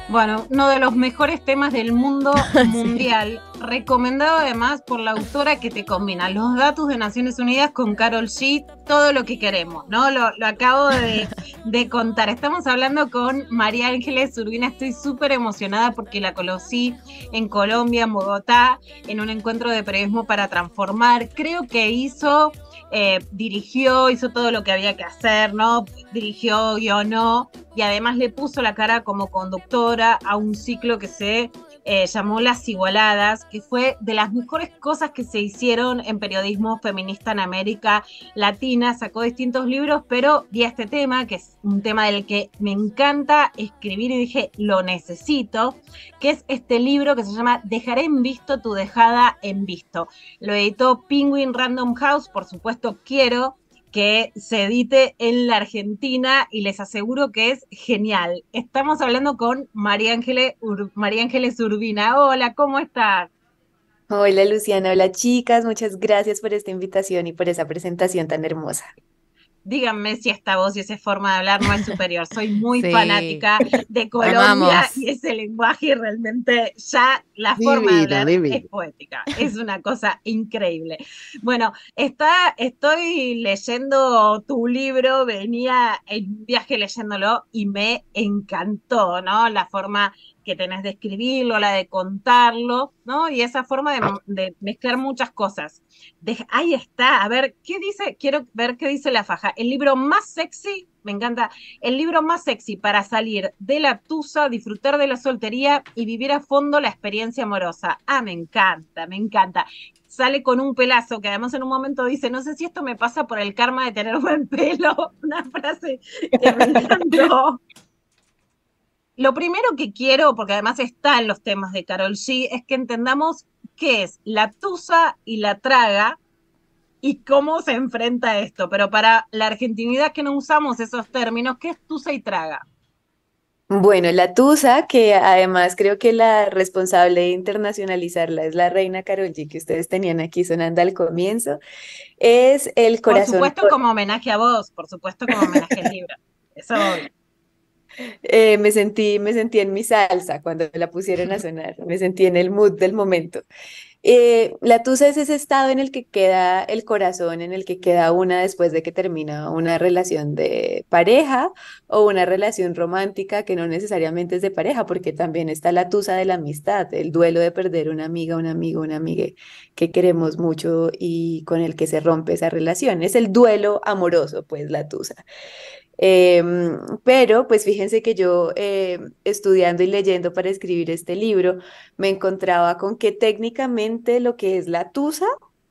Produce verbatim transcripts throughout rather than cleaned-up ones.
Bueno, uno de los mejores temas del mundo mundial, sí. Recomendado además por la autora que te combina los datos de Naciones Unidas con Karol G, todo lo que queremos, ¿no? Lo, lo acabo de, de contar. Estamos hablando con María Ángeles Urbina, estoy súper emocionada porque la conocí en Colombia, en Bogotá, en un encuentro de periodismo para transformar. Creo que hizo... Eh, dirigió, hizo todo lo que había que hacer, ¿no? Dirigió, guionó y además le puso la cara como conductora a un ciclo que se eh, llamó Las Igualadas, que fue de las mejores cosas que se hicieron en periodismo feminista en América Latina. Sacó distintos libros, pero vi este tema, que es un tema del que me encanta escribir y dije, lo necesito, que es este libro que se llama Dejaré en visto tu dejada en visto. Lo editó Penguin Random House, por supuesto quiero que se edite en la Argentina y les aseguro que es genial. Estamos hablando con María Ángeles, Ur María Ángeles Urbina. Hola, ¿cómo estás? Hola Luciana, hola chicas, muchas gracias por esta invitación y por esa presentación tan hermosa. Díganme si esta voz y esa forma de hablar no es superior. Soy muy Sí, fanática de Colombia amamos. y ese lenguaje y realmente ya la forma de Divino, hablar es divino. poética. Es una cosa increíble. Bueno, está, estoy leyendo tu libro, venía en un viaje leyéndolo y me encantó, ¿no? La forma que tenés de escribirlo, la de contarlo, ¿no? Y esa forma de, de mezclar muchas cosas. De, ahí está, a ver, ¿qué dice? Quiero ver qué dice la faja. El libro más sexy, me encanta, el libro más sexy para salir de la tusa, disfrutar de la soltería y vivir a fondo la experiencia amorosa. Ah, me encanta, me encanta. Sale con un pelazo, que además en un momento dice, no sé si esto me pasa por el karma de tener buen pelo, una frase que me encantó. Lo primero que quiero, porque además está en los temas de Karol G, es que entendamos qué es la tusa y la traga y cómo se enfrenta esto. Pero para la argentinidad que no usamos esos términos, ¿qué es tusa y traga? Bueno, la Tusa, que además creo que la responsable de internacionalizarla es la reina Karol G, que ustedes tenían aquí sonando al comienzo, es el Por corazón. supuesto como homenaje a vos, por supuesto como homenaje al libro. Eso obvio. Eh, me sentí, me sentí en mi salsa cuando la pusieron a sonar, me sentí en el mood del momento. Eh, la tusa es ese estado en el que queda el corazón, en el que queda una después de que termina una relación de pareja o una relación romántica que no necesariamente es de pareja, porque también está la tusa de la amistad, el duelo de perder una amiga, un amigo, una amiga que queremos mucho y con el que se rompe esa relación. Es el duelo amoroso, pues la tusa. Em, pero pues fíjense que yo eh, estudiando y leyendo para escribir este libro me encontraba con que técnicamente lo que es la tusa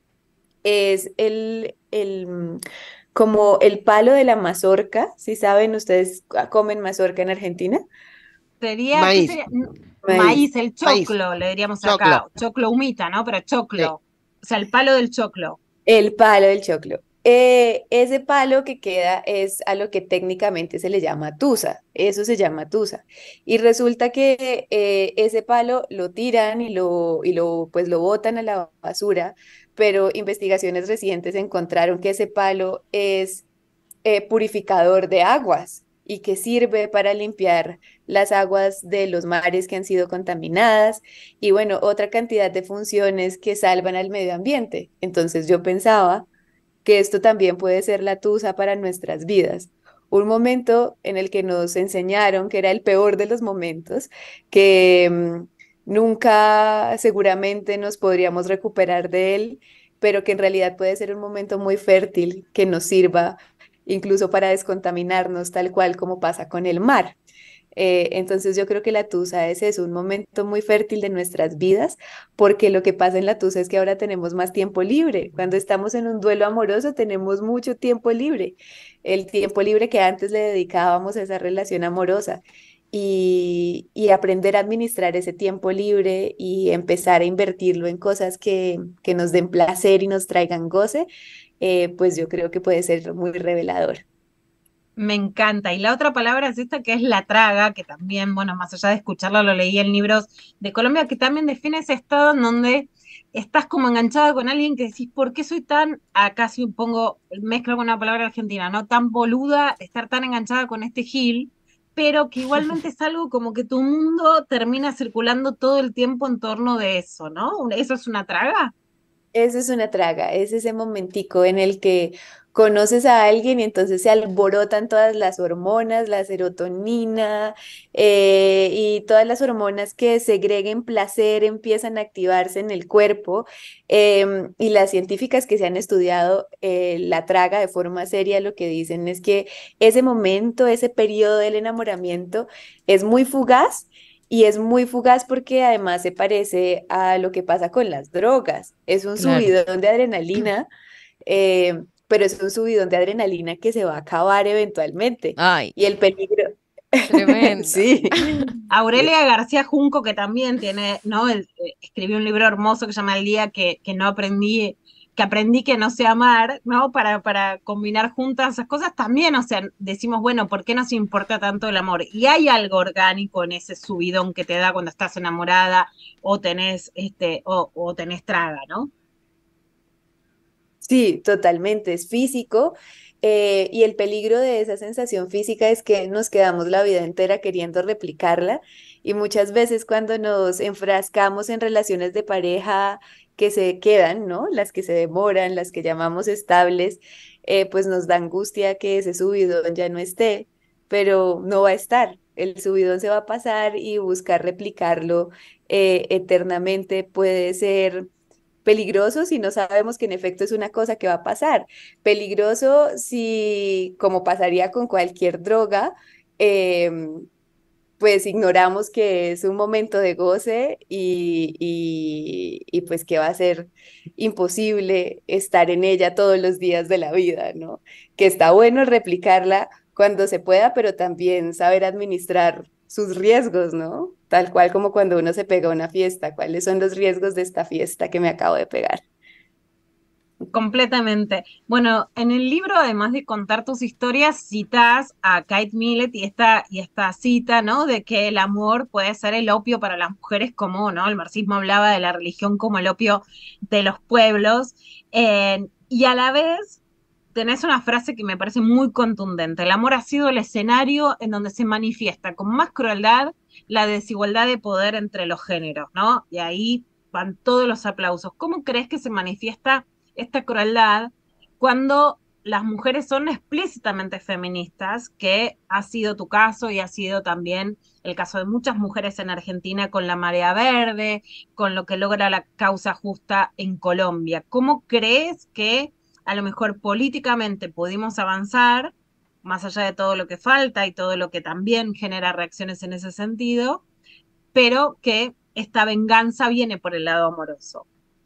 es el, el, mm, como el palo de la mazorca, si saben, ustedes ah, comen mazorca en Argentina, Sería, ¿qué Maíz, sería? maíz. Maíz, el maíz, choclo, le diríamos choclo. acá. Choclo humita, ¿no? Pero choclo. Sí. O sea, el palo del choclo. El palo del choclo. Eh, ese palo que queda es a lo que técnicamente se le llama tusa, eso se llama tusa. Y resulta que eh, ese palo lo tiran y lo, y lo, pues lo botan a la basura, pero investigaciones recientes encontraron que ese palo es eh, purificador de aguas y que sirve para limpiar las aguas de los mares que han sido contaminadas y bueno, otra cantidad de funciones que salvan al medio ambiente. Entonces yo pensaba que esto también puede ser la tusa para nuestras vidas. Un momento en el que nos enseñaron que era el peor de los momentos, que mmm, nunca seguramente nos podríamos recuperar de él, pero que en realidad puede ser un momento muy fértil que nos sirva incluso para descontaminarnos, tal cual como pasa con el mar. Eh, entonces yo creo que la tusa es eso, un momento muy fértil de nuestras vidas, porque lo que pasa en la tusa es que ahora tenemos más tiempo libre. Cuando estamos en un duelo amoroso tenemos mucho tiempo libre, el tiempo libre que antes le dedicábamos a esa relación amorosa. Y, y aprender a administrar ese tiempo libre y empezar a invertirlo en cosas que, que nos den placer y nos traigan goce, eh, pues yo creo que puede ser muy revelador. Me encanta. Y la otra palabra es esta que es la traga, que también, bueno, más allá de escucharlo, lo leí en libros de Colombia, que también define ese estado en donde estás como enganchada con alguien que decís, ¿por qué soy tan, acá si pongo, mezclo con una palabra argentina, ¿no? Tan boluda, estar tan enganchada con este Gil, pero que igualmente es algo como que tu mundo termina circulando todo el tiempo en torno de eso, ¿no? ¿Eso es una traga? Eso es una traga, es ese momentico en el que conoces a alguien y entonces se alborotan todas las hormonas, la serotonina eh, y todas las hormonas que segreguen placer empiezan a activarse en el cuerpo. Em, y las científicas que se han estudiado eh, la traga de forma seria lo que dicen es que ese momento, ese periodo del enamoramiento es muy fugaz. Y es muy fugaz porque además se parece a lo que pasa con las drogas. Es un Claro. subidón de adrenalina, eh, pero es un subidón de adrenalina que se va a acabar eventualmente. Ay, Y el peligro, tremendo. sí, Aurelia García Junco, que también tiene, ¿no? El- eh, escribió un libro hermoso que se llama El día que, que no aprendí, que aprendí que no sé amar, ¿no? Para, para combinar juntas esas cosas también, o sea, decimos, bueno, ¿por qué nos importa tanto el amor? Y hay algo orgánico en ese subidón que te da cuando estás enamorada o tenés, este, o, o tenés traga, ¿no? sí, totalmente, es físico. Eh, y el peligro de esa sensación física es que nos quedamos la vida entera queriendo replicarla y muchas veces cuando nos enfrascamos en relaciones de pareja que se quedan, ¿no? Las que se demoran, las que llamamos estables, eh, pues nos da angustia que ese subidón ya no esté, pero no va a estar. El subidón se va a pasar y buscar replicarlo eh, eternamente puede ser peligroso si no sabemos que en efecto es una cosa que va a pasar. Peligroso si, como pasaría con cualquier droga, em, pues ignoramos que es un momento de goce y, y, y pues que va a ser imposible estar en ella todos los días de la vida, ¿no? Que está bueno replicarla cuando se pueda, pero también saber administrar sus riesgos, ¿no? Tal cual como cuando uno se pega a una fiesta. ¿Cuáles son los riesgos de esta fiesta que me acabo de pegar? Completamente. Bueno, en el libro, además de contar tus historias, citas a Kate Millett y esta, y esta cita, ¿no? De que el amor puede ser el opio para las mujeres, como, ¿no? El marxismo hablaba de la religión como el opio de los pueblos. Eh, y a la vez tenés una frase que me parece muy contundente. El amor ha sido el escenario en donde se manifiesta con más crueldad la desigualdad de poder entre los géneros, ¿no? Y ahí van todos los aplausos. ¿Cómo crees que se manifiesta esta crueldad cuando las mujeres son explícitamente feministas, que ha sido tu caso y ha sido también el caso de muchas mujeres en Argentina con la marea verde, con lo que logra la causa justa en Colombia? ¿Cómo crees que a lo mejor políticamente pudimos avanzar, más allá de todo lo que falta y todo lo que también genera reacciones en ese sentido, pero que esta venganza viene por el lado amoroso?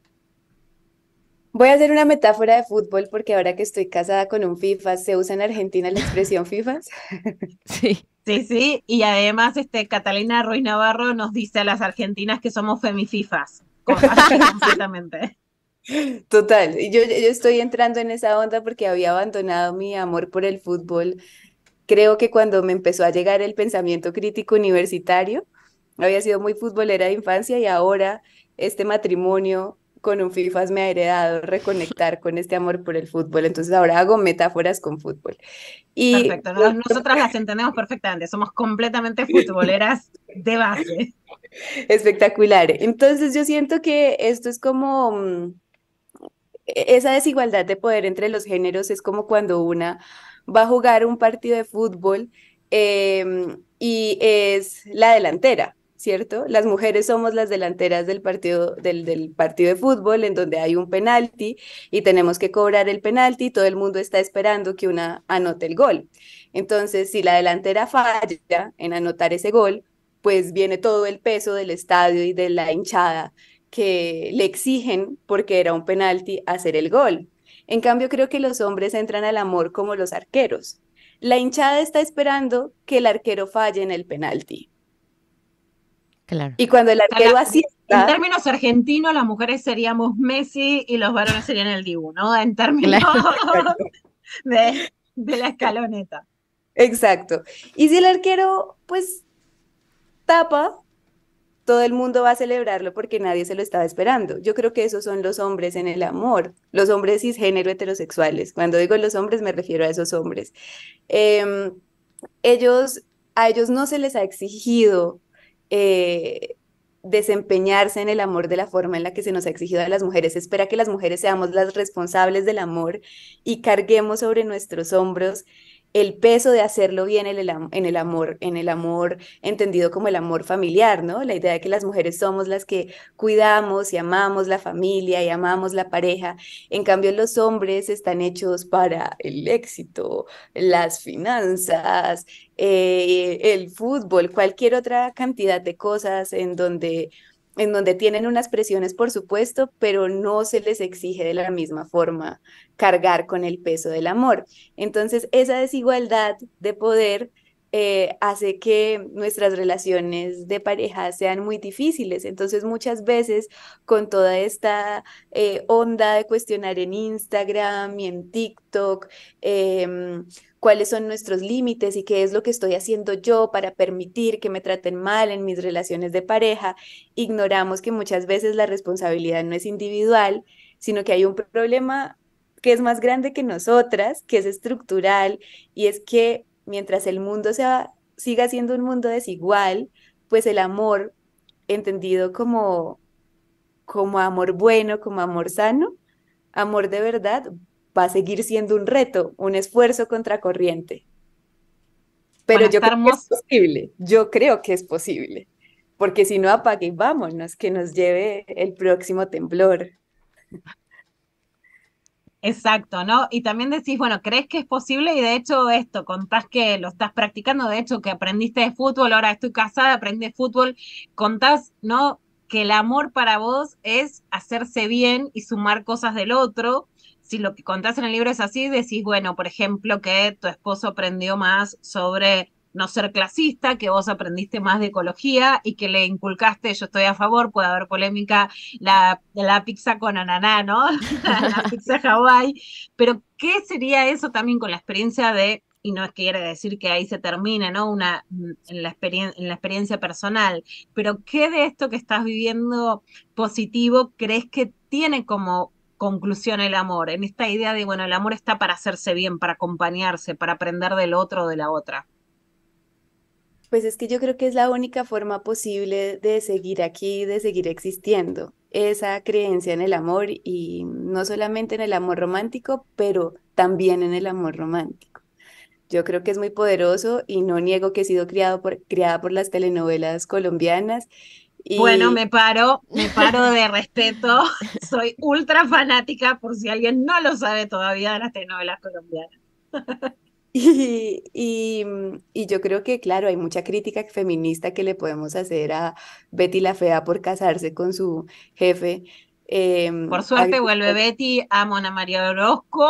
Voy a hacer una metáfora de fútbol porque ahora que estoy casada con un FIFA, ¿se usa en Argentina la expresión FIFAs? Sí. Sí, sí, y además este, Catalina Ruiz Navarro nos dice a las argentinas que somos femififas, con, así completamente. Total, y yo, yo estoy entrando en esa onda porque había abandonado mi amor por el fútbol. Creo que cuando me empezó a llegar el pensamiento crítico universitario, había sido muy futbolera de infancia y ahora este matrimonio con un FIFAs me ha heredado reconectar con este amor por el fútbol. Entonces ahora hago metáforas con fútbol. Y Perfecto, nos- nosotras las entendemos perfectamente, somos completamente futboleras de base. espectacular. Entonces yo siento que esto es como mm, e- esa desigualdad de poder entre los géneros es como cuando una va a jugar un partido de fútbol em, y es la delantera, ¿cierto? Las mujeres somos las delanteras del partido, del, del partido de fútbol en donde hay un penalti y tenemos que cobrar el penalti y todo el mundo está esperando que una anote el gol. Entonces, si la delantera falla en anotar ese gol, pues viene todo el peso del estadio y de la hinchada que le exigen, porque era un penalti, hacer el gol. En cambio, creo que los hombres entran al amor como los arqueros. La hinchada está esperando que el arquero falle en el penalti. Claro. Y cuando el O sea, la- arquero en acierta, términos argentinos, las mujeres seríamos Messi y los varones serían el Dibu, ¿no? En términos Claro. de, de la escaloneta. exacto. Y si el arquero, pues, tapa, todo el mundo va a celebrarlo porque nadie se lo estaba esperando. Yo creo que esos son los hombres en el amor, los hombres cisgénero heterosexuales. Cuando digo los hombres me refiero a esos hombres. Em, ellos a ellos no se les ha exigido eh, desempeñarse en el amor de la forma en la que se nos ha exigido a las mujeres. Se espera que las mujeres seamos las responsables del amor y carguemos sobre nuestros hombros el peso de hacerlo bien en el, am- en el amor, en el amor entendido como el amor familiar, ¿no? La idea de que las mujeres somos las que cuidamos y amamos la familia y amamos la pareja. En cambio, los hombres están hechos para el éxito, las finanzas, eh, el fútbol, cualquier otra cantidad de cosas en donde, en donde tienen unas presiones, por supuesto, pero no se les exige de la misma forma cargar con el peso del amor. Entonces, esa desigualdad de poder eh, hace que nuestras relaciones de pareja sean muy difíciles. Entonces, muchas veces con toda esta eh, onda de cuestionar en Instagram y en TikTok, em, cuáles son nuestros límites y qué es lo que estoy haciendo yo para permitir que me traten mal en mis relaciones de pareja, ignoramos que muchas veces la responsabilidad no es individual, sino que hay un problema que es más grande que nosotras, que es estructural, y es que mientras el mundo sea, siga siendo un mundo desigual, pues el amor, entendido como, como amor bueno, como amor sano, amor de verdad, va a seguir siendo un reto, un esfuerzo contracorriente. Pero Bueno, yo está creo que es hermoso. posible, yo creo que es posible, porque si no, apague y vámonos, que nos lleve el próximo temblor. Exacto, ¿no? Y también decís, bueno, ¿crees que es posible? Y de hecho esto, contás que lo estás practicando, de hecho que aprendiste de fútbol, ahora estoy casada, aprendí de fútbol, contás, ¿no? Que el amor para vos es hacerse bien y sumar cosas del otro. Si lo que contás en el libro es así, decís, bueno, por ejemplo, que tu esposo aprendió más sobre no ser clasista, que vos aprendiste más de ecología y que le inculcaste, yo estoy a favor, puede haber polémica, la, la pizza con ananá, ¿no? La pizza Hawái, pero ¿qué sería eso también con la experiencia de, y no es que quiere decir que ahí se termine, ¿no? Una, en la experien en la experiencia personal, pero ¿qué de esto que estás viviendo positivo crees que tiene como conclusión el amor? En esta idea de, bueno, el amor está para hacerse bien, para acompañarse, para aprender del otro o de la otra. Pues es que yo creo que es la única forma posible de seguir aquí, de seguir existiendo. Esa creencia en el amor y no solamente en el amor romántico, pero también en el amor romántico. Yo creo que es muy poderoso y no niego que he sido criado por, criada por las telenovelas colombianas Bueno, y, me paro, me paro de respeto. Soy ultra fanática, por si alguien no lo sabe todavía, de las telenovelas colombianas. y, y, y yo creo que, claro, hay mucha crítica feminista que le podemos hacer a Betty la Fea por casarse con su jefe. Por em, suerte vuelve Betty, amo a Ana María Orozco,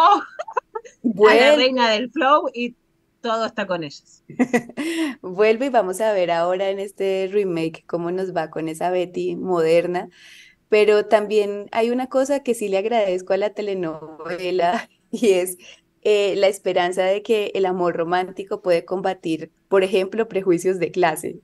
a la Vuelve, reina del flow y todo está con ellos. vuelve y vamos a ver ahora en este remake cómo nos va con esa Betty moderna. Pero también hay una cosa que sí le agradezco a la telenovela y es eh, la esperanza de que el amor romántico puede combatir, por ejemplo, prejuicios de clase.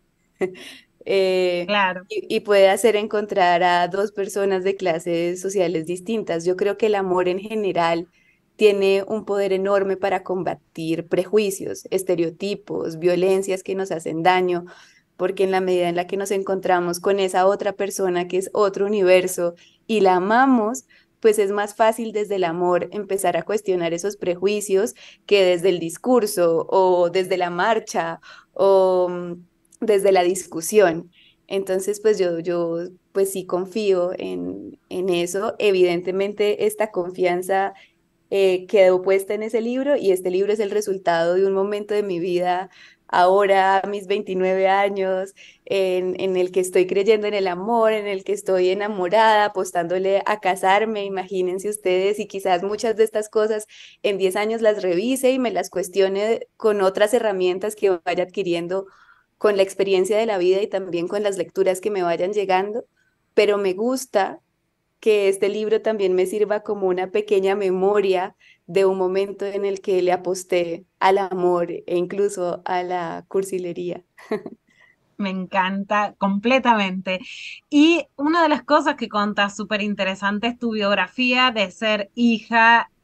Eh, Claro. y, y puede hacer encontrar a dos personas de clases sociales distintas. Yo creo que el amor en general tiene un poder enorme para combatir prejuicios, estereotipos, violencias que nos hacen daño, porque en la medida en la que nos encontramos con esa otra persona que es otro universo y la amamos, pues es más fácil desde el amor empezar a cuestionar esos prejuicios que desde el discurso o desde la marcha o mm, desde la discusión. Entonces, pues yo, yo pues sí confío en, en eso. Evidentemente, esta confianza eh, quedó puesta en ese libro y este libro es el resultado de un momento de mi vida, ahora a mis veintinueve años, en, en el que estoy creyendo en el amor, en el que estoy enamorada, apostándole a casarme, imagínense ustedes, y quizás muchas de estas cosas en diez años las revise y me las cuestione con otras herramientas que vaya adquiriendo con la experiencia de la vida y también con las lecturas que me vayan llegando, pero me gusta que este libro también me sirva como una pequeña memoria de un momento en el que le aposté al amor e incluso a la cursilería. Me encanta completamente. Y una de las cosas que contas súper interesante es tu biografía de ser hija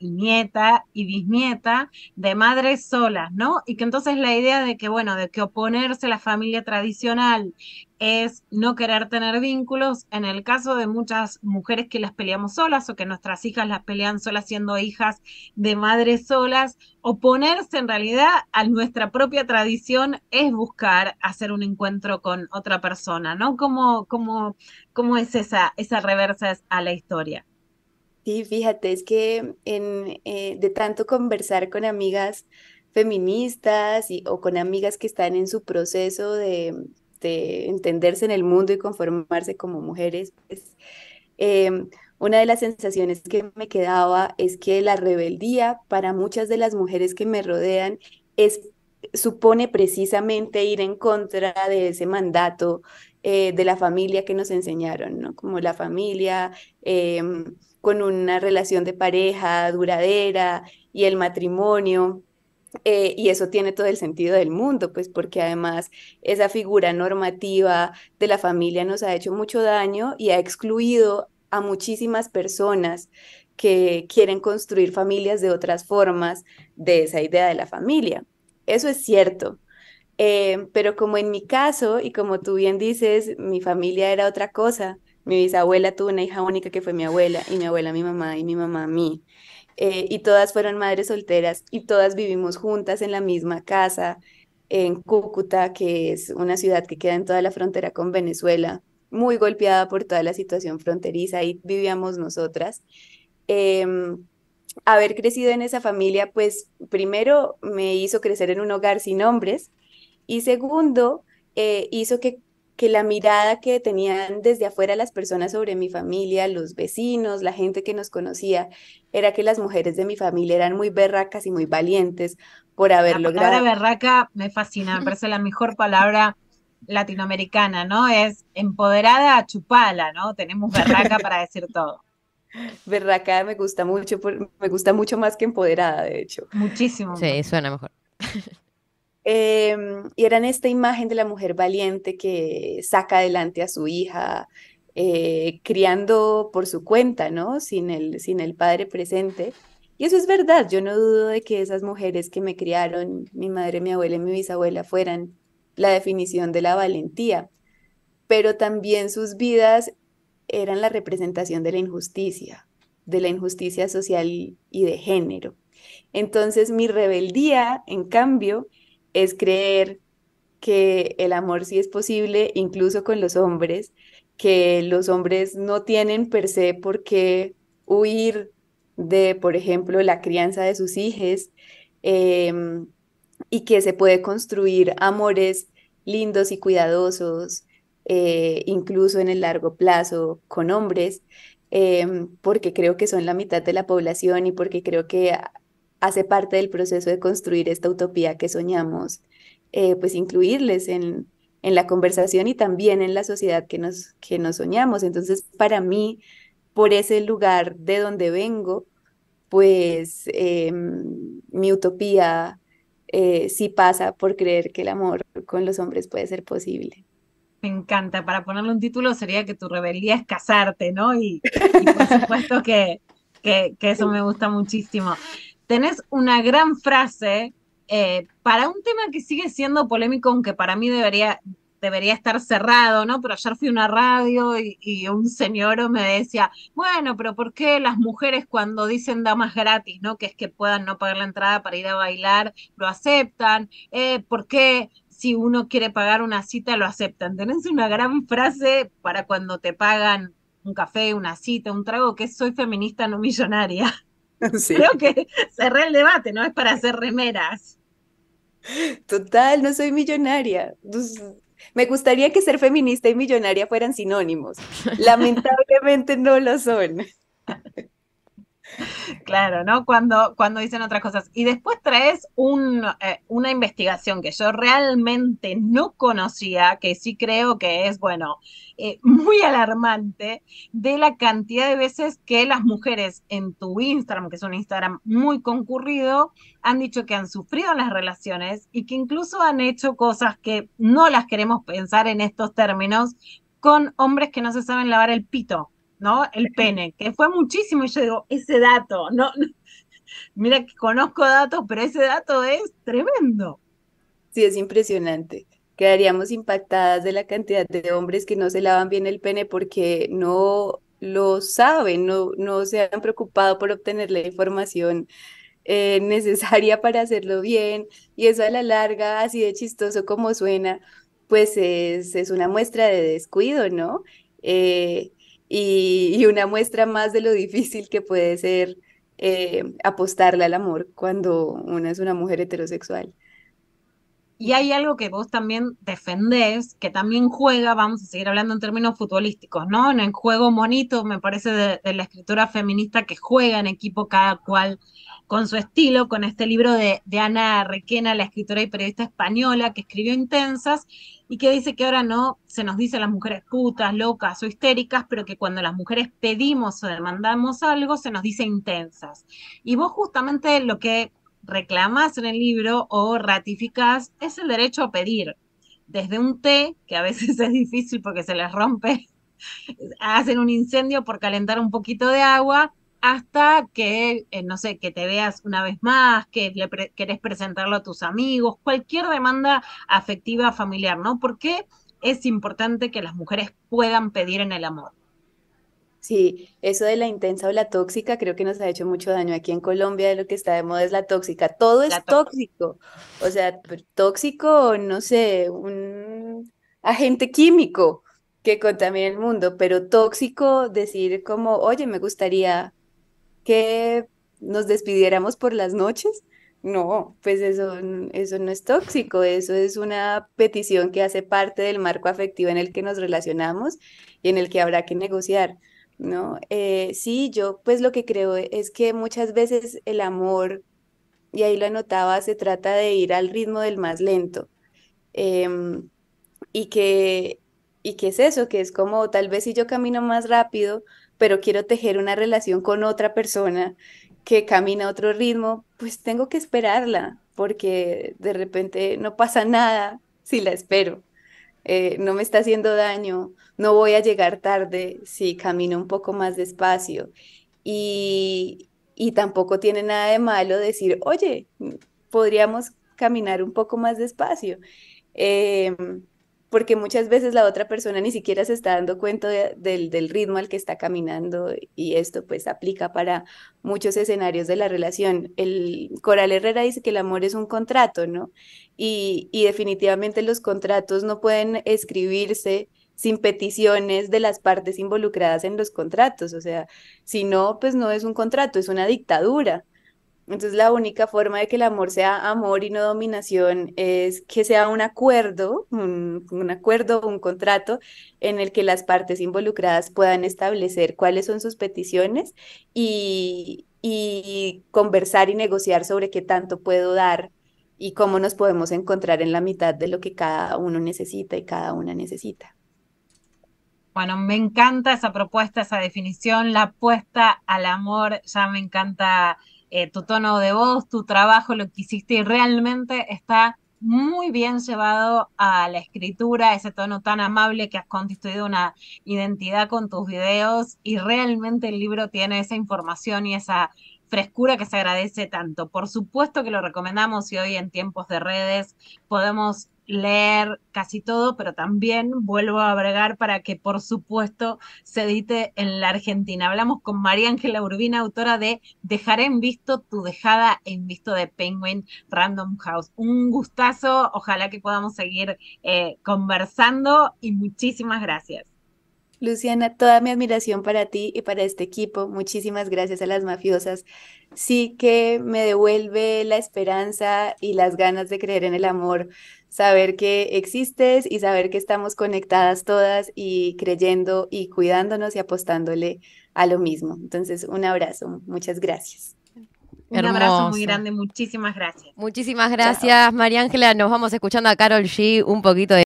y nieta y bisnieta de madres solas, ¿no? Y que entonces la idea de que, bueno, de que oponerse a la familia tradicional es no querer tener vínculos, en el caso de muchas mujeres que las peleamos solas o que nuestras hijas las pelean solas siendo hijas de madres solas, oponerse en realidad a nuestra propia tradición es buscar hacer un encuentro con otra persona, ¿no? ¿Cómo, cómo, cómo es esa, esa reversa a la historia? Sí, fíjate, es que en, eh, de tanto conversar con amigas feministas y, o con amigas que están en su proceso de, de entenderse en el mundo y conformarse como mujeres, pues, em, una de las sensaciones que me quedaba es que la rebeldía para muchas de las mujeres que me rodean es, supone precisamente ir en contra de ese mandato eh, de la familia que nos enseñaron, ¿no? Como la familia em, con una relación de pareja duradera y el matrimonio. Eh, y eso tiene todo el sentido del mundo, pues porque además esa figura normativa de la familia nos ha hecho mucho daño y ha excluido a muchísimas personas que quieren construir familias de otras formas de esa idea de la familia. Eso es cierto. Eh, pero como en mi caso, y como tú bien dices, mi familia era otra cosa. Mi bisabuela tuvo una hija única que fue mi abuela, y mi abuela mi mamá, y mi mamá a mí. Eh, y todas fueron madres solteras, y todas vivimos juntas en la misma casa, en Cúcuta, que es una ciudad que queda en toda la frontera con Venezuela, muy golpeada por toda la situación fronteriza, ahí vivíamos nosotras. Em, Haber crecido en esa familia, pues primero me hizo crecer en un hogar sin hombres y segundo, eh, hizo que, que la mirada que tenían desde afuera las personas sobre mi familia, los vecinos, la gente que nos conocía, era que las mujeres de mi familia eran muy berracas y muy valientes por haber La palabra logrado. berraca me fascina, me parece la mejor palabra latinoamericana, ¿no? Es empoderada a chupala, ¿no? Tenemos berraca para decir todo. Berraca me gusta mucho, por- me gusta mucho más que empoderada, de hecho. Muchísimo más. Sí, suena mejor. Em, y eran esta imagen de la mujer valiente que saca adelante a su hija, eh, criando por su cuenta, ¿no? Sin el, sin el padre presente. Y eso es verdad, yo no dudo de que esas mujeres que me criaron, mi madre, mi abuela y mi bisabuela, fueran la definición de la valentía, pero también sus vidas eran la representación de la injusticia, de la injusticia social y de género. Entonces mi rebeldía, en cambio, es creer que el amor sí es posible incluso con los hombres, que los hombres no tienen per se por qué huir de, por ejemplo, la crianza de sus hijos, em, y que se puede construir amores lindos y cuidadosos, eh, incluso en el largo plazo con hombres, em, porque creo que son la mitad de la población y porque creo que a- hace parte del proceso de construir esta utopía que soñamos, eh, pues incluirles en, en la conversación y también en la sociedad que nos, que nos soñamos. Entonces, para mí, por ese lugar de donde vengo, pues em, mi utopía eh, sí pasa por creer que el amor con los hombres puede ser posible. Me encanta. Para ponerle un título sería que tu rebeldía es casarte, ¿no? Y, y por supuesto que, que, que eso me gusta muchísimo. Tenés una gran frase eh, para un tema que sigue siendo polémico, aunque para mí debería, debería estar cerrado, ¿no? Pero ayer fui a una radio y, y un señor me decía, bueno, pero ¿por qué las mujeres cuando dicen damas gratis, ¿no? Que es que puedan no pagar la entrada para ir a bailar, lo aceptan? Eh, ¿por qué si uno quiere pagar una cita lo aceptan? Tenés una gran frase para cuando te pagan un café, una cita, un trago, que es soy feminista no millonaria. Sí, Creo que cerré el debate, no es para hacer remeras. total, no soy millonaria. Pues, me gustaría que ser feminista y millonaria fueran sinónimos. Lamentablemente no lo son. Claro, ¿no? Cuando, cuando dicen otras cosas. Y después traes un, eh, una investigación que yo realmente no conocía, que sí creo que es, bueno, eh, muy alarmante, de la cantidad de veces que las mujeres en tu Instagram, que es un Instagram muy concurrido, han dicho que han sufrido en las relaciones y que incluso han hecho cosas que no las queremos pensar en estos términos con hombres que no se saben lavar el pito, ¿no? El pene, que fue muchísimo, y yo digo, ese dato, no, Mira que conozco datos, pero ese dato es tremendo. Sí, es impresionante. Quedaríamos impactadas de la cantidad de hombres que no se lavan bien el pene porque no lo saben, no, no se han preocupado por obtener la información eh, necesaria para hacerlo bien. Y eso a la larga, así de chistoso como suena, pues es, es una muestra de descuido, ¿no? Eh, y, y una muestra más de lo difícil que puede ser eh, apostarle al amor cuando una es una mujer heterosexual. Y hay algo que vos también defendés, que también juega, vamos a seguir hablando en términos futbolísticos, ¿no? En el juego bonito, me parece, de, de la escritura feminista que juega en equipo cada cual con su estilo, con este libro de, de Ana Requena, la escritora y periodista española, que escribió Intensas y que dice que ahora no se nos dice a las mujeres putas, locas o histéricas, pero que cuando las mujeres pedimos o demandamos algo, se nos dice intensas. Y vos justamente lo que reclamás en el libro o ratificás es el derecho a pedir. Desde un té, que a veces es difícil porque se les rompe, hacen un incendio por calentar un poquito de agua, hasta que, eh, no sé, que te veas una vez más, que le pre querés presentarlo a tus amigos, cualquier demanda afectiva familiar, ¿no? ¿Por qué es importante que las mujeres puedan pedir en el amor? Sí, eso de la intensa o la tóxica creo que nos ha hecho mucho daño aquí en Colombia. Lo que está de moda es la tóxica. Todo La es tóxica. tóxico. O sea, p- tóxico, no sé, un agente químico que contamina el mundo, pero tóxico decir como, oye, me gustaría que nos despidiéramos por las noches. No, pues eso, n- eso no es tóxico, eso es una petición que hace parte del marco afectivo en el que nos relacionamos y en el que habrá que negociar, ¿no? Eh, sí, yo pues lo que creo es que muchas veces el amor, y ahí lo anotaba, se trata de ir al ritmo del más lento. em, y que, y que es eso, que es como tal vez si yo camino más rápido, pero quiero tejer una relación con otra persona que camina a otro ritmo, pues tengo que esperarla, porque de repente no pasa nada si la espero. Eh, no me está haciendo daño, no voy a llegar tarde si camino un poco más despacio. Y, y tampoco tiene nada de malo decir, oye, podríamos caminar un poco más despacio. Em, Porque muchas veces la otra persona ni siquiera se está dando cuenta de- del, del ritmo al que está caminando y esto pues aplica para muchos escenarios de la relación. El Coral Herrera dice que el amor es un contrato, ¿no? Y, y definitivamente los contratos no pueden escribirse sin peticiones de las partes involucradas en los contratos. O sea, si no, pues no es un contrato, es una dictadura. Entonces, la única forma de que el amor sea amor y no dominación es que sea un acuerdo, un, un acuerdo, un contrato en el que las partes involucradas puedan establecer cuáles son sus peticiones y, y conversar y negociar sobre qué tanto puedo dar y cómo nos podemos encontrar en la mitad de lo que cada uno necesita y cada una necesita. Bueno, me encanta esa propuesta, esa definición, la apuesta al amor, ya me encanta eh, tu tono de voz, tu trabajo, lo que hiciste y realmente está muy bien llevado a la escritura, ese tono tan amable que has constituido una identidad con tus videos y realmente el libro tiene esa información y esa frescura que se agradece tanto. Por supuesto que lo recomendamos y hoy en tiempos de redes podemos leer casi todo, pero también vuelvo a bregar para que, por supuesto, se edite en la Argentina. Hablamos con María Ángela Urbina, autora de Dejaré en visto tu dejada en visto de Penguin Random House. Un gustazo, ojalá que podamos seguir eh, conversando y muchísimas gracias. Luciana, toda mi admiración para ti y para este equipo. Muchísimas gracias a las mafiosas. Sí que me devuelve la esperanza y las ganas de creer en el amor, saber que existes y saber que estamos conectadas todas y creyendo y cuidándonos y apostándole a lo mismo. Entonces, un abrazo. Muchas gracias. Un abrazo muy Hermoso. grande, muchísimas gracias. Muchísimas Chao. gracias, María Ángela. Nos vamos escuchando a Carol G un poquito de